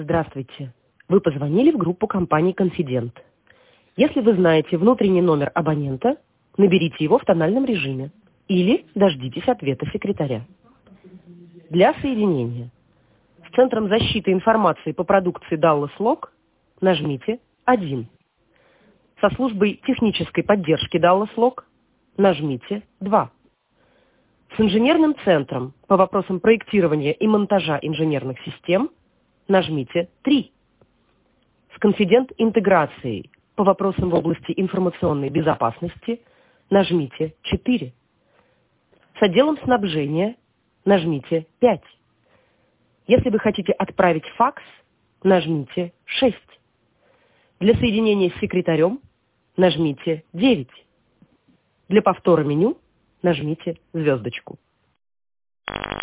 Здравствуйте. Вы позвонили в группу компании «Конфидент». Если вы знаете внутренний номер абонента, наберите его в тональном режиме или дождитесь ответа секретаря. Для соединения с Центром защиты информации по продукции Dallas Log нажмите 1. Со службой технической поддержки Dallas Log нажмите 2. С инженерным центром по вопросам проектирования и монтажа инженерных систем нажмите 3. С Конфидент интеграцией по вопросам в области информационной безопасности нажмите 4. С отделом снабжения нажмите 5. Если вы хотите отправить факс, нажмите 6. Для соединения с секретарем нажмите 9. Для повтора меню нажмите звездочку.